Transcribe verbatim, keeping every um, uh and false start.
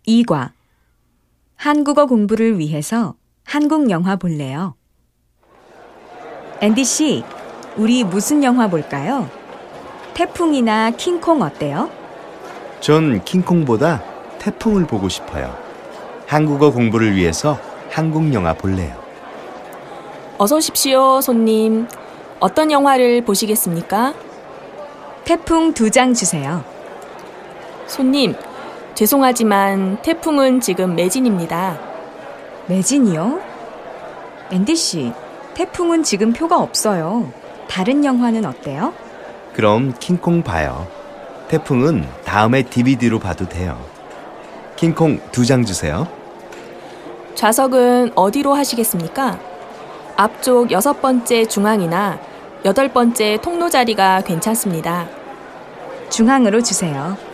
이 과 한국어 공부를 위해서 한국 영화 볼래요. 앤디 씨, 우리 무슨 영화 볼까요? 태풍이나 킹콩 어때요? 전 킹콩보다 태풍을 보고 싶어요. 한국어 공부를 위해서 한국 영화 볼래요. 어서 오십시오, 손님. 어떤 영화를 보시겠습니까? 태풍 두 장 주세요. 손님, 죄송하지만 태풍은 지금 매진입니다. 매진이요? 앤디 씨, 태풍은 지금 표가 없어요. 다른 영화는 어때요? 그럼 킹콩 봐요. 태풍은 다음에 디비디로 봐도 돼요. 킹콩 두 장 주세요. 좌석은 어디로 하시겠습니까? 앞쪽 여섯 번째 중앙이나 여덟 번째 통로 자리가 괜찮습니다. 중앙으로 주세요.